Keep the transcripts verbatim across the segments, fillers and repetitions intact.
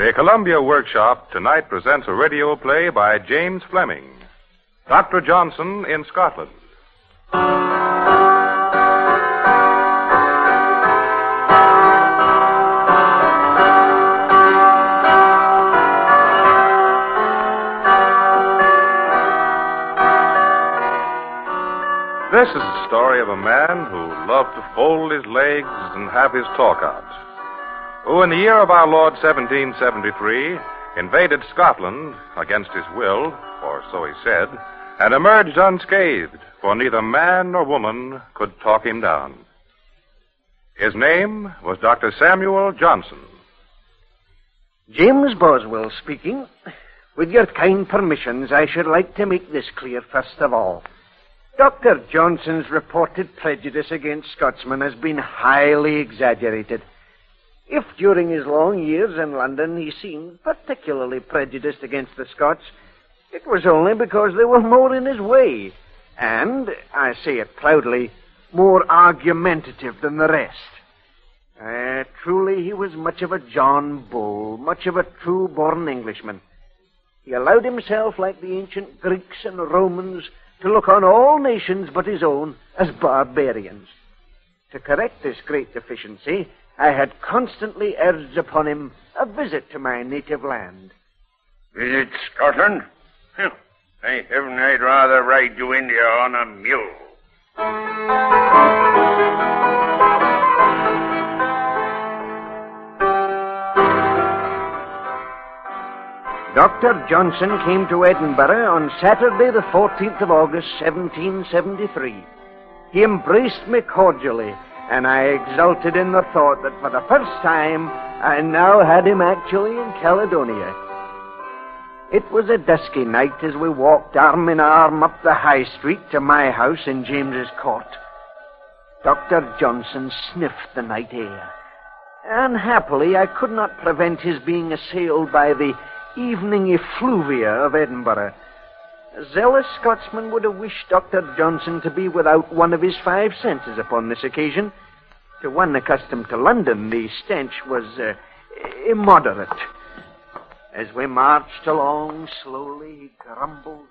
The Columbia Workshop tonight presents a radio play by James Fleming, Doctor Johnson in Scotland. This is the story of a man who loved to fold his legs and have his talk out, who in the year of our Lord seventeen seventy-three invaded Scotland against his will, or so he said, and emerged unscathed, for neither man nor woman could talk him down. His name was Doctor Samuel Johnson. James Boswell speaking. With your kind permissions, I should like to make this clear first of all. Doctor Johnson's reported prejudice against Scotsmen has been highly exaggerated. If during his long years in London he seemed particularly prejudiced against the Scots, it was only because they were more in his way, and, I say it proudly, more argumentative than the rest. Uh, truly, he was much of a John Bull, much of a true-born Englishman. He allowed himself, like the ancient Greeks and Romans, to look on all nations but his own as barbarians. To correct this great deficiency, I had constantly urged upon him a visit to my native land. Visit Scotland? Thank heaven, I'd rather ride to India on a mule. Doctor Johnson came to Edinburgh on Saturday, the fourteenth of August, seventeen seventy-three. He embraced me cordially, and I exulted in the thought that for the first time I now had him actually in Caledonia. It was a dusky night as we walked arm in arm up the high street to my house in James's Court. Doctor Johnson sniffed the night air. Unhappily, I could not prevent his being assailed by the evening effluvia of Edinburgh. A zealous Scotsman would have wished Doctor Johnson to be without one of his five senses upon this occasion. To one accustomed to London, the stench was uh, immoderate. As we marched along slowly, he grumbled.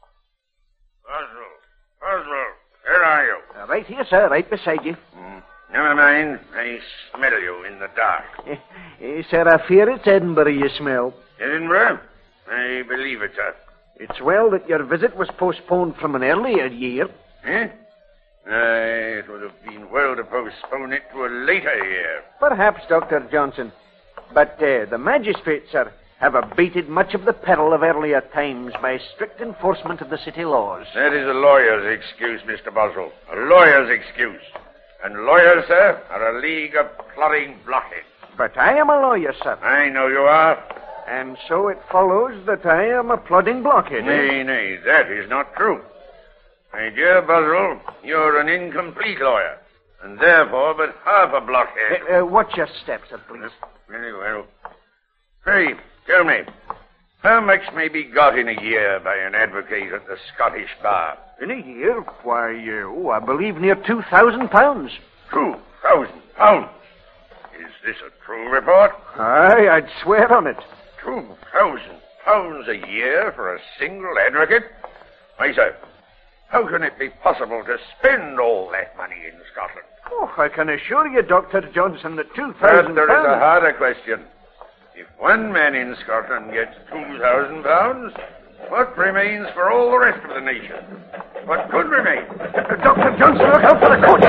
Boswell, Boswell, where are you? Uh, right here, sir, right beside you. Mm. Never mind, I smell you in the dark. Uh, uh, sir, I fear it's Edinburgh you smell. Edinburgh? I believe it, sir. It's well that your visit was postponed from an earlier year. Eh? Aye, it would have been well to postpone it to a later year. Perhaps, Doctor Johnson. But uh, the magistrates, sir, have abated much of the peril of earlier times by strict enforcement of the city laws. That is a lawyer's excuse, Mister Boswell. A lawyer's excuse. And lawyers, sir, are a league of plodding blockheads. But I am a lawyer, sir. I know you are. And so it follows that I am a plodding blockhead. Nay, eh? nay, that is not true. My dear Boswell, you're an incomplete lawyer, and therefore but half a blockhead. Uh, uh, watch your steps, sir, please. Very well. Pray, tell me, how much may be got in a year by an advocate at the Scottish Bar? In a year? Why, uh, oh, I believe near two thousand pounds. Two thousand pounds? Is this a true report? Aye, I'd swear on it. Two thousand pounds a year for a single advocate? Why, sir, how can it be possible to spend all that money in Scotland? Oh, I can assure you, Doctor Johnson, that two thousand pounds... But there is a harder question. If one man in Scotland gets two thousand pounds, what remains for all the rest of the nation? What could remain? Uh, Doctor Johnson, look out for the coach,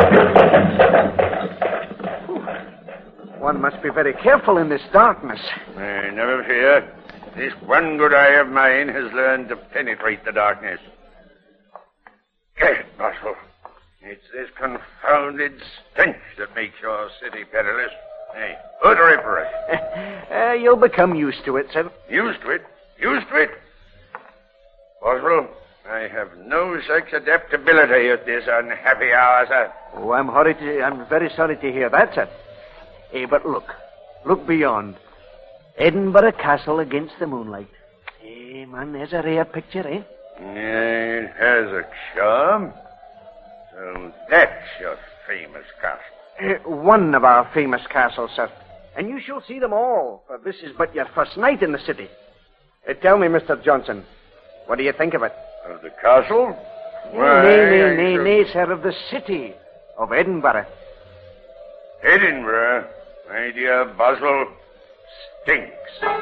sir. One must be very careful in this darkness. Uh, never fear. This one good eye of mine has learned to penetrate the darkness. Gad, Boswell, it's this confounded stench that makes your city perilous. Hey, odoriferous. uh, you'll become used to it, sir. Used to it? Used to it? Boswell, I have no such adaptability at this unhappy hour, sir. Oh, I'm, horrid to, I'm very sorry to hear that, sir. Eh, but look. Look beyond. Edinburgh Castle against the moonlight. Eh, man, there's a rare picture, eh? Yeah, it has a charm. So that's your famous castle. Uh, one of our famous castles, sir. and you shall see them all, for this is but your first night in the city. Uh, tell me, Mister Johnson, what do you think of it? Of the castle? Why, nay, nay, nay, nay, sir, of the city of Edinburgh. Edinburgh, my dear Boswell, stinks.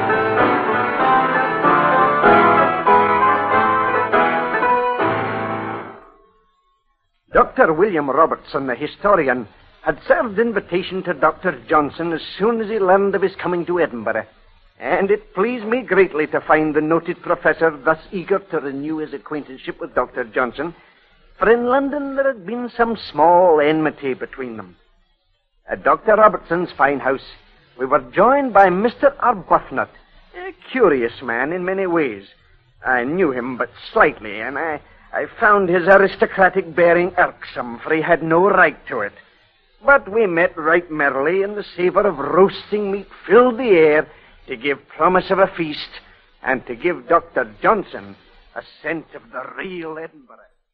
Doctor William Robertson, the historian, had served invitation to Doctor Johnson as soon as he learned of his coming to Edinburgh, and it pleased me greatly to find the noted professor thus eager to renew his acquaintanceship with Doctor Johnson, for in London there had been some small enmity between them. At Doctor Robertson's fine house, we were joined by Mister Arbuthnot, a curious man in many ways. I knew him but slightly, and I, I found his aristocratic bearing irksome, for he had no right to it. But we met right merrily, and the savour of roasting meat filled the air to give promise of a feast, and to give Doctor Johnson a scent of the real Edinburgh.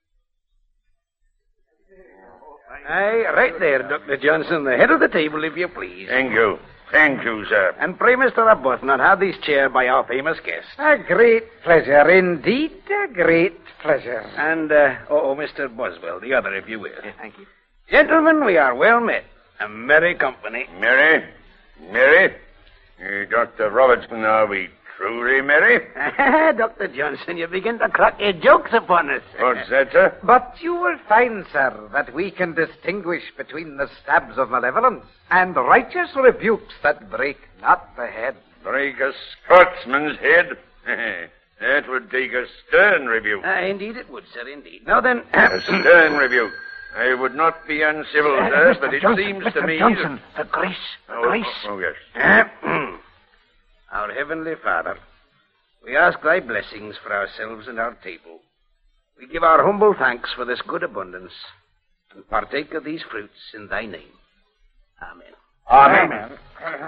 Aye, right there, Doctor Johnson, the head of the table, if you please. Thank you. Thank you, sir. And pray, Mister Arbuthnot, have this chair by our famous guest. A great pleasure, indeed, a great pleasure. And, uh, oh, oh, Mister Boswell, the other, if you will. Yeah, thank you. Gentlemen, we are well met. A merry company. Merry? Merry? Uh, Doctor Robertson, are we truly merry? Doctor Johnson, you begin to crack your jokes upon us. What's that, sir? But you will find, sir, that we can distinguish between the stabs of malevolence and righteous rebukes that break not the head. Break a Scotsman's head? That would take a stern rebuke. Uh, indeed it would, sir, indeed. Now then... A stern rebuke. I would not be uncivil, Uh, sir, Mister but it Johnson, seems Mister to me... Johnson, that... the grace, the Oh, grace. oh, oh, yes. Our Heavenly Father, we ask thy blessings for ourselves and our table. We give our humble thanks for this good abundance, and partake of these fruits in thy name. Amen. Amen.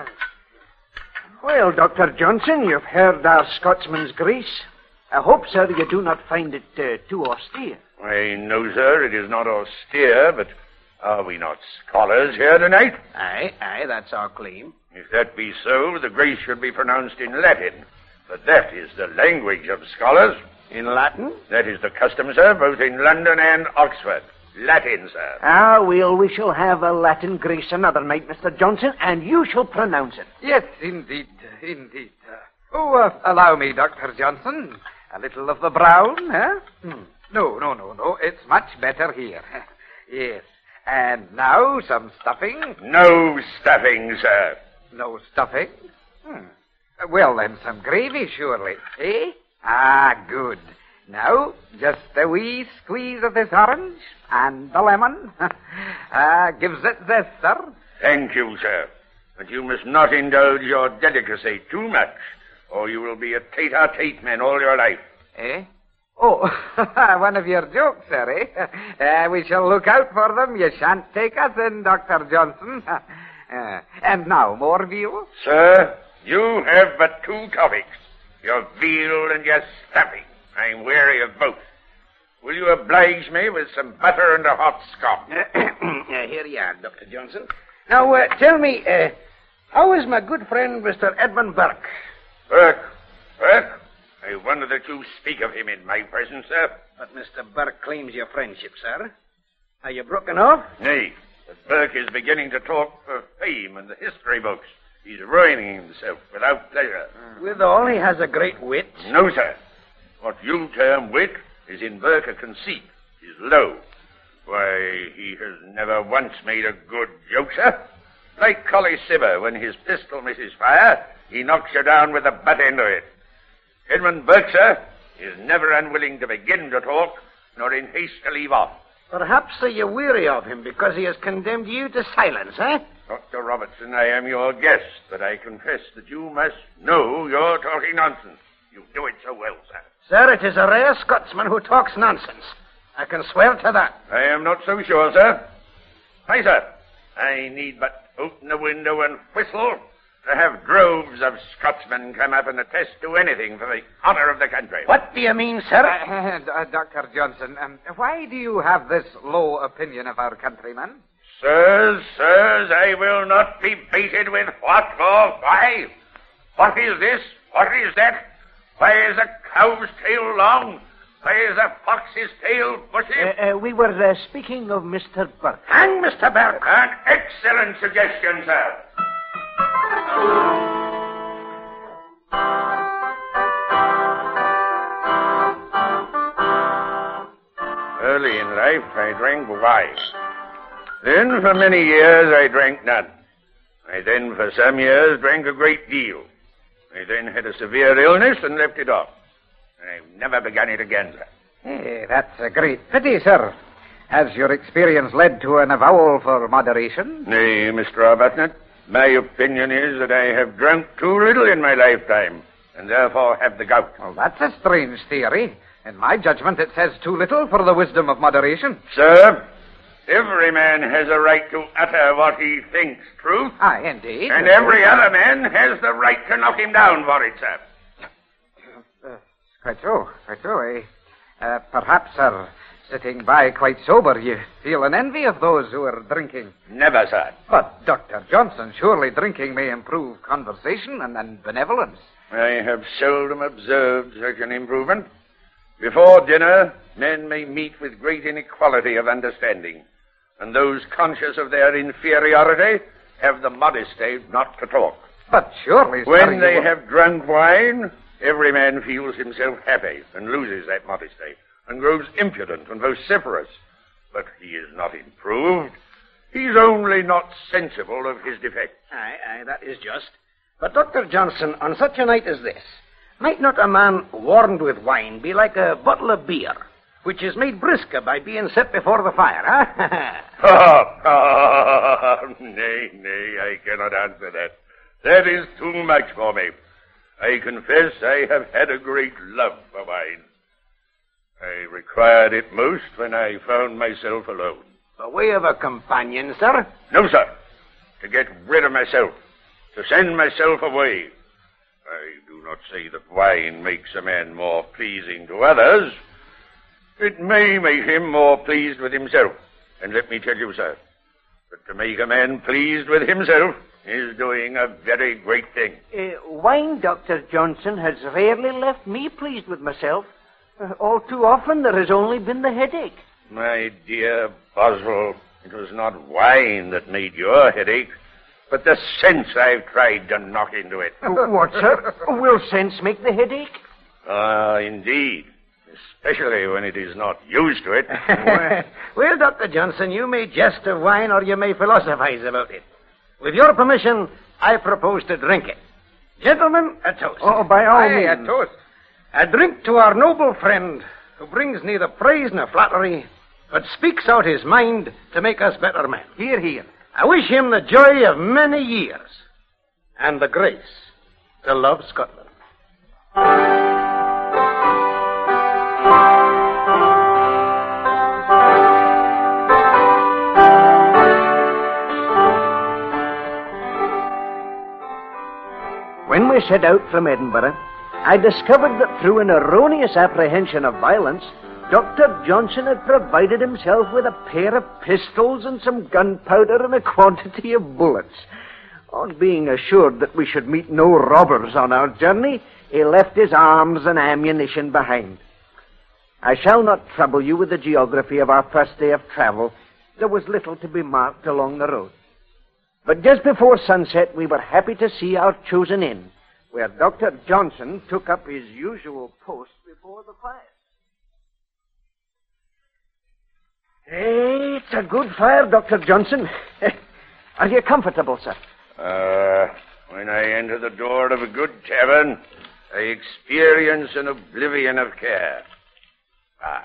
Well, Doctor Johnson, you've heard our Scotsman's grace. I hope, sir, you do not find it uh, too austere. Why, no, sir, it is not austere, but are we not scholars here tonight? Aye, aye, that's our claim. If that be so, the grace should be pronounced in Latin, for that is the language of scholars. In Latin? That is the custom, sir, both in London and Oxford. Latin, sir. Ah, well, we shall have a Latin grace another night, Mister Johnson, and you shall pronounce it. Yes, indeed, indeed. Uh, oh, uh, allow me, Doctor Johnson. A little of the brown, huh? Hmm. No, no, no, no. It's much better here. Yes. And now some stuffing. No stuffing, sir. No stuffing? Hmm. Well, then, some gravy, surely. Eh? Ah, good. Now, just a wee squeeze of this orange and the lemon. Ah, gives it zest, sir. Thank you, sir. But you must not indulge your delicacy too much, or you will be a tete-a-tete man all your life. Eh? Oh, one of your jokes, sir, eh? Uh, we shall look out for them. You shan't take us in, Doctor Johnson. uh, and now, more veal? Sir, you have but two topics, your veal and your stuffing. I'm weary of both. Will you oblige me with some butter and a hot scone? uh, here you are, Doctor Johnson. Now, uh, tell me, uh, how is my good friend, Mister Edmund Burke? Burke? Burke? I wonder that you speak of him in my presence, sir. But Mister Burke claims your friendship, sir. Are you broken off? Nay, but Burke is beginning to talk of fame in the history books. He's ruining himself without pleasure. Withal, he has a great wit. No, sir. What you term wit is in Burke a conceit. Is low. Why, he has never once made a good joke, sir. Like Collie Cibber, when his pistol misses fire, he knocks you down with the butt end of it. Edmund Burke, sir, is never unwilling to begin to talk, nor in haste to leave off. Perhaps are you weary of him because he has condemned you to silence, eh? Doctor Robertson, I am your guest, but I confess that you must know you're talking nonsense. You do it so well, sir. Sir, it is a rare Scotsman who talks nonsense. I can swear to that. I am not so sure, sir. Hi, sir. I need but open the window and whistle to have droves of Scotsmen come up and attest to anything for the honor of the country. What do you mean, sir? Uh, uh, Doctor Johnson, um, why do you have this low opinion of our countrymen? Sirs, sirs, I will not be baited with what or why. What is this? What is that? Why is a cow's tail long? Why is a fox's tail bushy? Uh, uh, we were uh, speaking of Mister Burke. Hang Mister Burke. An excellent suggestion, sir. Early in life, I drank wine. Then, for many years, I drank none. I then, for some years, drank a great deal. I then had a severe illness and left it off. I've never begun it again, sir. Eh, that's a great pity, sir. Has your experience led to an avowal for moderation? Nay, Mister Arbuthnot, my opinion is that I have drunk too little in my lifetime, and therefore have the gout. Well, that's a strange theory. In my judgment, it says too little for the wisdom of moderation. Sir, every man has a right to utter what he thinks truth. Ah, indeed. And every other man has the right to knock him down for it, sir. Uh, quite so, quite so. Eh? Uh, perhaps, sir, sitting by quite sober, you feel an envy of those who are drinking. Never, sir. But, Doctor Johnson, surely drinking may improve conversation and, and benevolence. I have seldom observed such an improvement. Before dinner, men may meet with great inequality of understanding, and those conscious of their inferiority have the modesty not to talk. But surely, sir, when they you... have drunk wine, every man feels himself happy and loses that modesty and grows impudent and vociferous. But he is not improved. He's only not sensible of his defects. Aye, aye, that is just. But, Doctor Johnson, on such a night as this, might not a man warmed with wine be like a bottle of beer, which is made brisker by being set before the fire, huh? Oh, nay, nay, I cannot answer that. That is too much for me. I confess I have had a great love for wine. I required it most when I found myself alone. By way of a companion, sir? No, sir. To get rid of myself. To send myself away. I do not say that wine makes a man more pleasing to others. It may make him more pleased with himself. And let me tell you, sir, that to make a man pleased with himself is doing a very great thing. Uh, wine, Doctor Johnson, has rarely left me pleased with myself. Uh, all too often there has only been the headache. My dear Boswell, it was not wine that made your headache, but the sense I've tried to knock into it. Uh, what, sir? Will sense make the headache? Ah, uh, indeed. Especially when it is not used to it. well, well, Doctor Johnson, you may jest of wine or you may philosophize about it. With your permission, I propose to drink it. Gentlemen, a toast. Oh, by all Aye, means. a toast. A drink to our noble friend who brings neither praise nor flattery, but speaks out his mind to make us better men. Hear, hear. I wish him the joy of many years and the grace to love Scotland. When we set out from Edinburgh, I discovered that through an erroneous apprehension of violence, Doctor Johnson had provided himself with a pair of pistols and some gunpowder and a quantity of bullets. On being assured that we should meet no robbers on our journey, he left his arms and ammunition behind. I shall not trouble you with the geography of our first day of travel. There was little to be marked along the road. But just before sunset, we were happy to see our chosen inn, where Doctor Johnson took up his usual post before the fire. Hey, it's a good fire, Doctor Johnson. Are you comfortable, sir? Uh, when I enter the door of a good tavern, I experience an oblivion of care. Ah.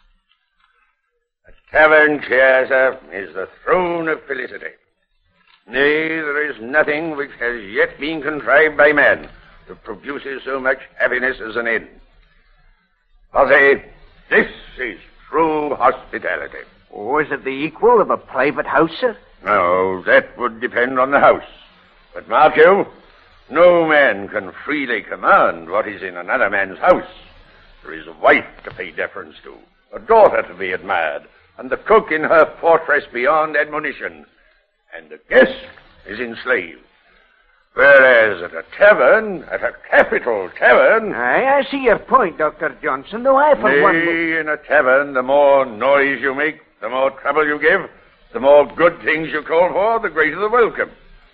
A tavern chair, sir, is the throne of felicity. Nay, there is nothing which has yet been contrived by man that produces so much happiness as an inn. Posse, this is true hospitality. Oh, is it the equal of a private house, sir? No, that would depend on the house. But mark you, no man can freely command what is in another man's house. There is a wife to pay deference to, a daughter to be admired, and the cook in her fortress beyond admonition, and the guest is enslaved. Whereas at a tavern, at a capital tavern... Aye, I see your point, Doctor Johnson, though I, for nay, one... in a tavern, the more noise you make, the more trouble you give, the more good things you call for, the greater the welcome.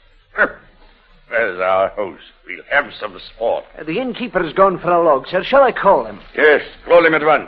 Where's our host? We'll have some sport. Uh, the innkeeper's gone for a log, sir. Shall I call him? Yes, call him at once.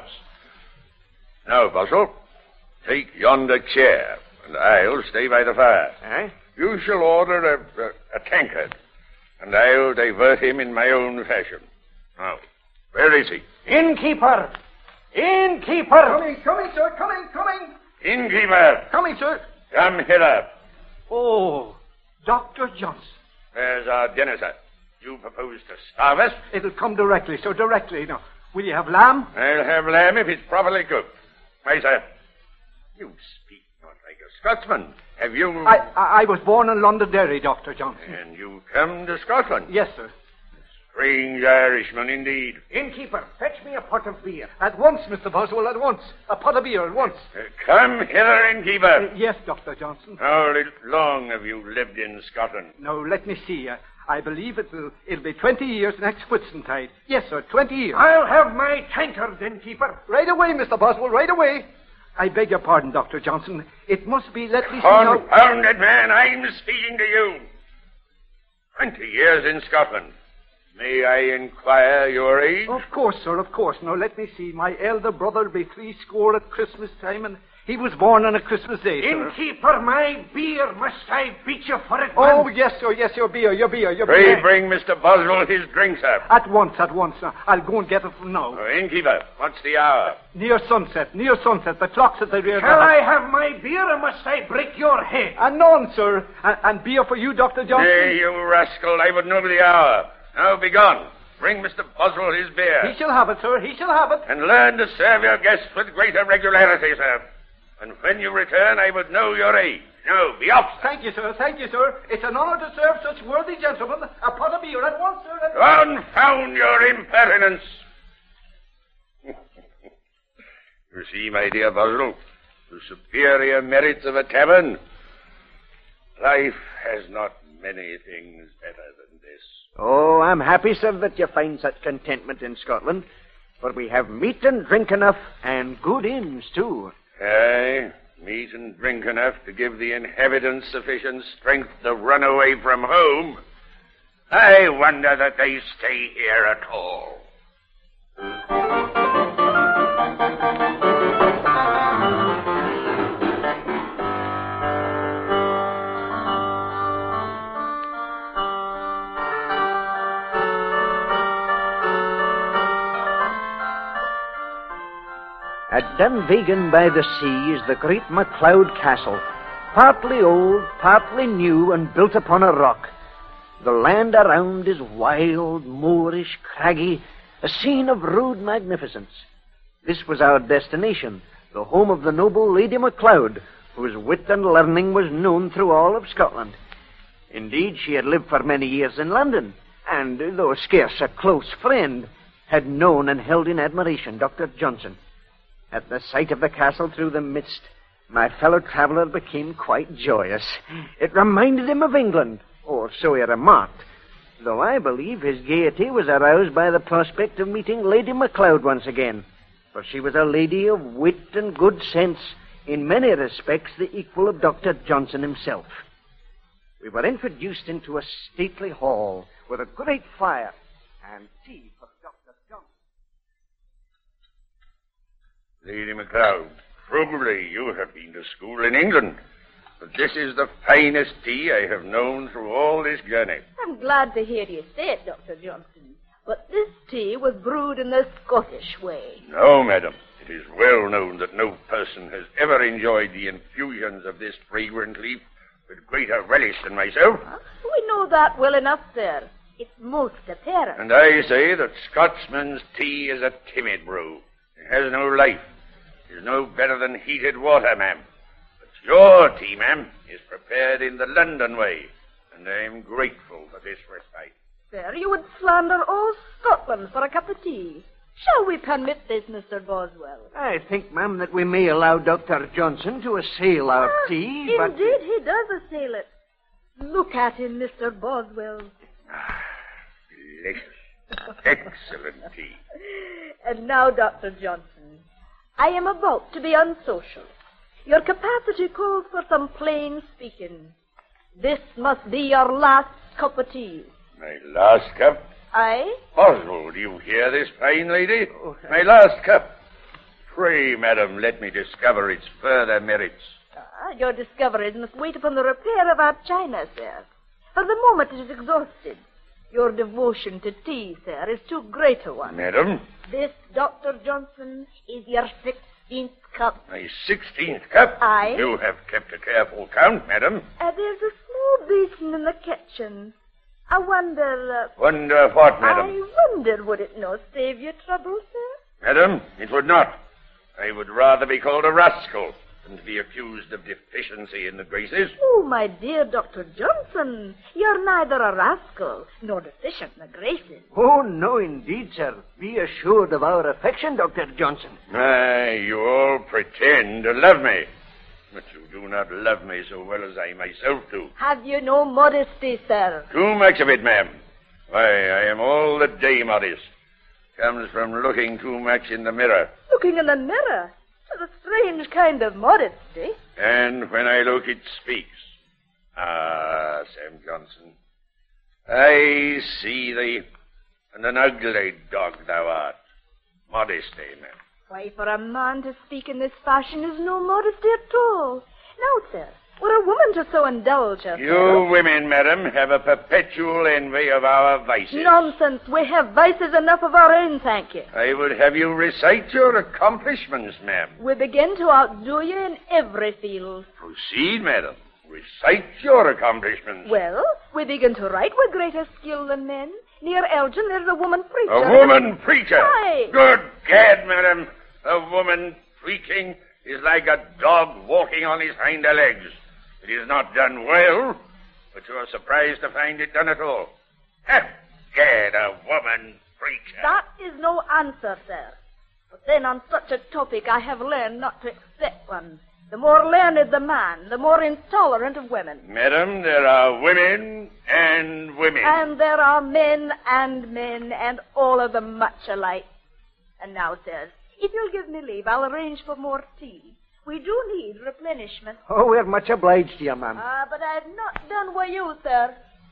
Now, Boswell, take yonder chair, and I'll stay by the fire. Aye? You shall order a, a, a tankard, and I'll divert him in my own fashion. Now, where is he? Innkeeper! Innkeeper! Coming, coming, sir, coming, coming. Innkeeper! Coming, sir. Come hither. Oh, Doctor Johnson. Where's our dinner, sir? You propose to starve us? It'll come directly, so directly. Now, will you have lamb? I'll have lamb if it's properly cooked. Why, sir, you speak not like a Scotsman. Have you... I, I, I was born in Londonderry, Doctor Johnson. And you come to Scotland? Yes, sir. Strange Irishman, indeed. Innkeeper, fetch me a pot of beer. At once, Mister Boswell, at once. A pot of beer, at once. Uh, come hither, innkeeper. Uh, yes, Doctor Johnson. How long have you lived in Scotland? Now, let me see. Uh, I believe it will, it'll be twenty years next Whitsuntide. Yes, sir, twenty years. I'll have my tankard, innkeeper. Right away, Mister Boswell, right away. I beg your pardon, Doctor Johnson. It must be, let me see now... Confounded man, I'm speaking to you. Twenty years in Scotland. May I inquire your age? Of course, sir, of course. Now, let me see. My elder brother will be three score at Christmas time, and he was born on a Christmas day, sir. Innkeeper, my beer. Must I beat you for it, Oh, man? yes, sir, yes, your beer, your beer, your Pray beer. bring Mister Boswell his drink, sir. At once, at once, sir. I'll go and get it from now. Oh, innkeeper, what's the hour? Near sunset, near sunset. The clock's at the rear of the Shall house. I have my beer, or must I break your head? And none, sir. And, and beer for you, Doctor Johnson? Nay, you rascal, I would know the hour. Now be gone. Bring Mister Boswell his beer. He shall have it, sir. He shall have it. And learn to serve your guests with greater regularity, sir. And when you return, I would know your age. Now, be off, sir. Thank you, sir. Thank you, sir. It's an honor to serve such worthy gentlemen. A pot of beer at once, sir. Confound your impertinence. You see, my dear Boswell, the superior merits of a tavern. Life has not many things better than this. Oh, I'm happy, sir, that you find such contentment in Scotland. For we have meat and drink enough, and good inns, too. Aye, meat and drink enough to give the inhabitants sufficient strength to run away from home. I wonder that they stay here at all. At Dunvegan by the sea is the great MacLeod Castle, partly old, partly new, and built upon a rock. The land around is wild, moorish, craggy, a scene of rude magnificence. This was our destination, the home of the noble Lady MacLeod, whose wit and learning was known through all of Scotland. Indeed, she had lived for many years in London, and, though scarce a close friend, had known and held in admiration Doctor Johnson. At the sight of the castle through the mist, my fellow traveler became quite joyous. It reminded him of England, or so he remarked, though I believe his gaiety was aroused by the prospect of meeting Lady MacLeod once again, for she was a lady of wit and good sense, in many respects the equal of Doctor Johnson himself. We were introduced into a stately hall with a great fire and tea for Doctor Johnson. Lady MacLeod, probably you have been to school in England, but this is the finest tea I have known through all this journey. I'm glad to hear you say it, Doctor Johnson. But this tea was brewed in the Scottish way. No, madam. It is well known that no person has ever enjoyed the infusions of this fragrant leaf with greater relish than myself. Huh? We know that well enough, sir. It's most apparent. And I say that Scotsman's tea is a timid brew. It has no life. It is no better than heated water, ma'am. But your tea, ma'am, is prepared in the London way, and I am grateful for this respite. Sir, you would slander all Scotland for a cup of tea. Shall we permit this, Mister Boswell? I think, ma'am, that we may allow Doctor Johnson to assail our Ah, tea, but... Indeed, he does assail it. Look at him, Mister Boswell. Ah, delicious. Excellent tea. And now, Doctor Johnson, I am about to be unsocial. Your capacity calls for some plain speaking. This must be your last cup of tea. My last cup? Aye? Oswald, do you hear this, fine lady? My last cup. Pray, madam, let me discover its further merits. Ah, your discoveries must wait upon the repair of our china, sir. For the moment it is exhausted. Your devotion to tea, sir, is too great a one. Madam? This, Doctor Johnson, is your sixteenth cup. My sixteenth cup? Aye. You have kept a careful count, madam. Uh, there's a small basin in the kitchen. I wonder... Uh, Wonder what, madam? I wonder, would it not save you trouble, sir? Madam, it would not. I would rather be called a rascal than to be accused of deficiency in the graces. Oh, my dear Doctor Johnson, you're neither a rascal nor deficient in the graces. Oh, no, indeed, sir. Be assured of our affection, Doctor Johnson. Aye, you all pretend to love me. But you do not love me so well as I myself do. Have you no modesty, sir? Too much of it, ma'am. Why, I am all the day modest. Comes from looking too much in the mirror. Looking in the mirror? That's a strange kind of modesty. And when I look, it speaks. Ah, Sam Johnson, I see thee, and an ugly dog thou art. Modesty, ma'am. Why, for a man to speak in this fashion is no modesty at all. Now, sir, were a woman to so indulge herself... You women, madam, have a perpetual envy of our vices. Nonsense. We have vices enough of our own, thank you. I would have you recite your accomplishments, ma'am. We begin to outdo you in every field. Proceed, madam. Recite your accomplishments. Well, we begin to write with greater skill than men. Near Elgin, there's a woman preacher. A woman preacher? Aye. Good gad, madam. A woman preaching is like a dog walking on his hinder legs. It is not done well, but you are surprised to find it done at all. Ha! Gad, a woman preacher. That is no answer, sir. But then on such a topic I have learned not to accept one. The more learned the man, the more intolerant of women. Madam, there are women and women. And there are men and men, and all of them much alike. And now, sirs, if you'll give me leave, I'll arrange for more tea. We do need replenishment. Oh, we're much obliged to you, ma'am. Ah, but I've not done with you, sir.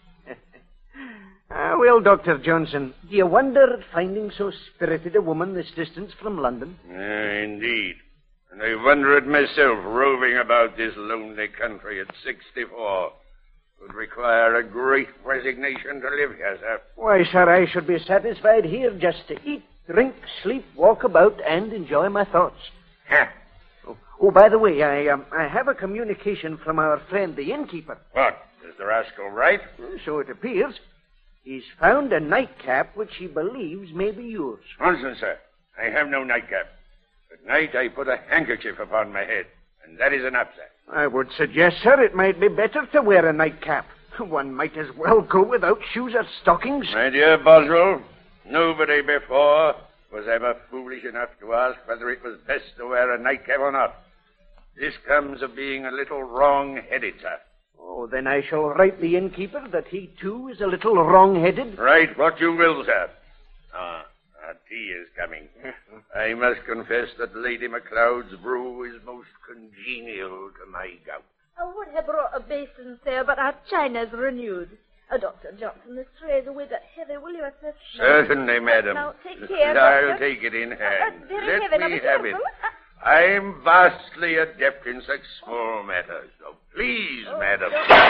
Ah, well, Doctor Johnson, do you wonder at finding so spirited a woman this distance from London? Uh, indeed. And I wonder at myself, roving about this lonely country at sixty-four. Would require a great resignation to live here, sir. Why, sir, I should be satisfied here just to eat, drink, sleep, walk about, and enjoy my thoughts. Huh. Oh, oh, by the way, I um, I have a communication from our friend, the innkeeper. What? Is the rascal right? So it appears. He's found a nightcap which he believes may be yours. Nonsense, sir. I have no nightcap. At night I put a handkerchief upon my head, and that is enough, sir. I would suggest, sir, it might be better to wear a nightcap. One might as well go without shoes or stockings. My dear Boswell, nobody before was ever foolish enough to ask whether it was best to wear a nightcap or not. This comes of being a little wrong-headed, sir. Oh, then I shall write the innkeeper that he, too, is a little wrong-headed. Write what you will, sir. Ah, our tea is coming. I must confess that Lady MacLeod's brew is most congenial to my gout. I would have brought a basin, sir, but our china's renewed. Uh, Doctor Johnson, this tray's a wee bit heavy, will you assist me? Certainly, madam. Now, take care, I'll Doctor. take it in hand. Uh, very Let heavy, now me be have careful. it. I'm vastly adept in such small matters, so please, Oh, madam.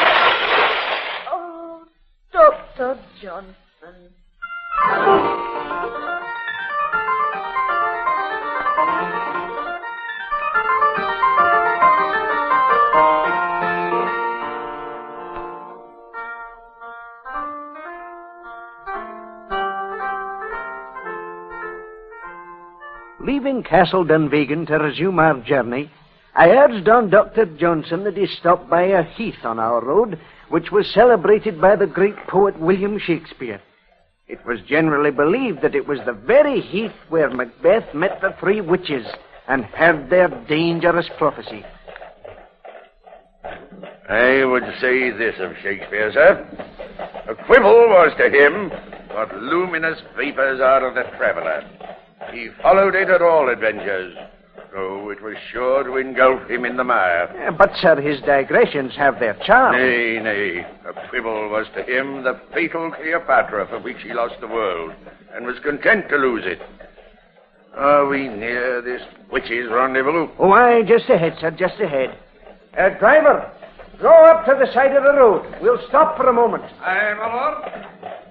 Oh, Doctor Johnson. Leaving Castle Dunvegan to resume our journey, I urged on Doctor Johnson that he stop by a heath on our road, which was celebrated by the great poet William Shakespeare. It was generally believed that it was the very heath where Macbeth met the three witches and heard their dangerous prophecy. I would say this of Shakespeare, sir. A quibble was to him what luminous vapors are of the traveller. He followed it at all adventures, though it was sure to engulf him in the mire. Yeah, but, sir, his digressions have their charm. Nay, nay. A quibble was to him the fatal Cleopatra for which he lost the world, and was content to lose it. Are we near this witch's rendezvous? Oh, aye, just ahead, sir, just ahead. Uh, driver, go up to the side of the road. We'll stop for a moment. Aye, my lord.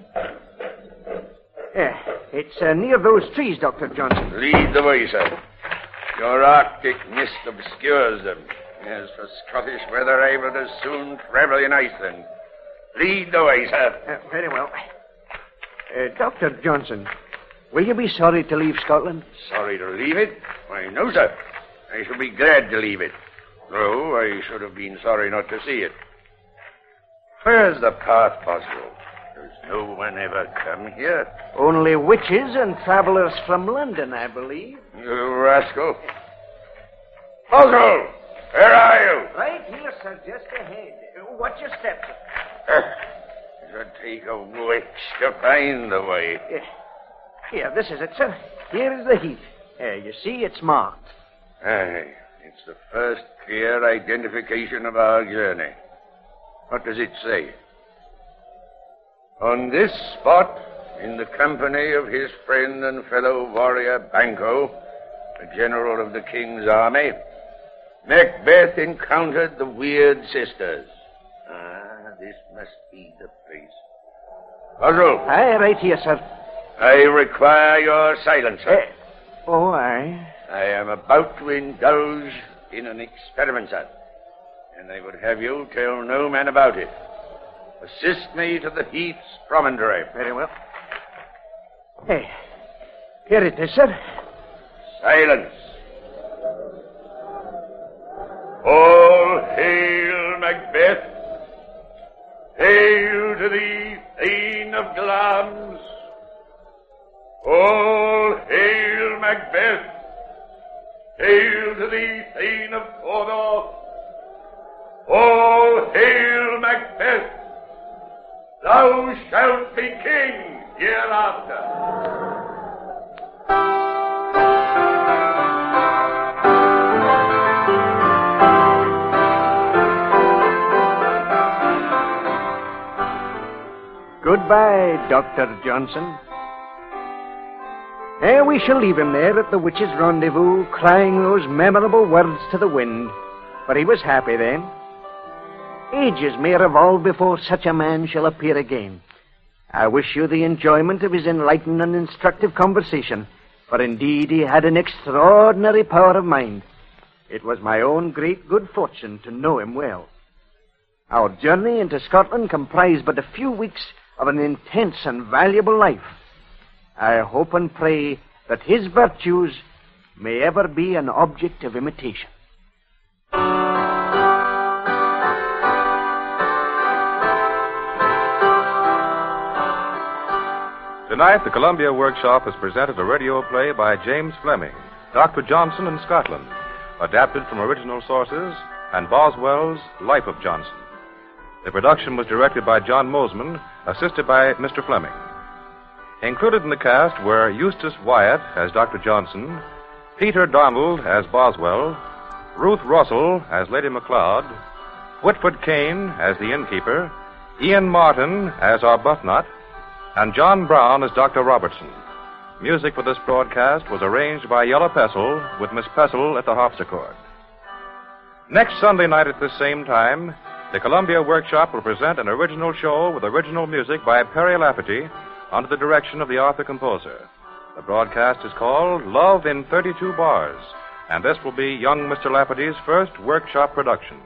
Yeah, it's uh, near those trees, Doctor Johnson. Lead the way, sir. Your Arctic mist obscures them. As for Scottish weather, I would as soon travel in Iceland. Lead the way, sir. Uh, very well. Uh, Doctor Johnson, will you be sorry to leave Scotland? Sorry to leave it? Why, no, sir. I shall be glad to leave it. Though I should have been sorry not to see it. Where's the path possible? Does no one ever come here? Only witches and travelers from London, I believe. You rascal. Puzzle! Where are you? Right here, sir, just ahead. Uh, Watch your steps. Uh, it should take a witch to find the way. Yeah. Here, this is it, sir. Here is the heath. Uh, you see, it's marked. Aye, it's the first clear identification of our journey. What does it say? On this spot, in the company of his friend and fellow warrior Banquo, the general of the king's army, Macbeth encountered the weird sisters. Ah, this must be the place. Puzzle. Aye, right here, sir. I require your silence, sir. Uh, oh, aye. I am about to indulge in an experiment, sir, and I would have you tell no man about it. Assist me to the Heath's promontory. Very well. Hey, here it is, sir. Silence. All hail, Macbeth. Hail to thee, Thane of Glamis. All hail, Macbeth. Hail to thee, Thane of Cawdor. All hail, Macbeth. Thou shalt be king hereafter. Goodbye, Doctor Johnson. Eh, we shall leave him there at the witch's rendezvous, crying those memorable words to the wind. But he was happy then. Ages may revolve before such a man shall appear again. I wish you the enjoyment of his enlightened and instructive conversation, for indeed he had an extraordinary power of mind. It was my own great good fortune to know him well. Our journey into Scotland comprised but a few weeks of an intense and valuable life. I hope and pray that his virtues may ever be an object of imitation. Tonight, the Columbia Workshop has presented a radio play by James Fleming, Doctor Johnson in Scotland, adapted from original sources, and Boswell's Life of Johnson. The production was directed by John Mosman, assisted by Mister Fleming. Included in the cast were Eustace Wyatt as Doctor Johnson, Peter Donald as Boswell, Ruth Russell as Lady MacLeod, Whitford Kane as the innkeeper, Ian Martin as Arbuthnot, and John Brown as Doctor Robertson. Music for this broadcast was arranged by Yella Pessel, with Miss Pessel at the harpsichord. Next Sunday night at this same time, the Columbia Workshop will present an original show with original music by Perry Lafferty under the direction of the author composer. The broadcast is called Love in thirty-two Bars, and this will be young Mister Lafferty's first workshop production.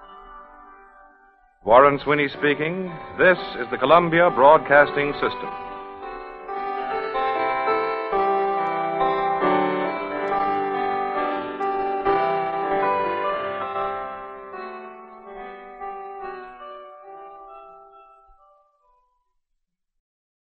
Warren Sweeney speaking. This is the Columbia Broadcasting System.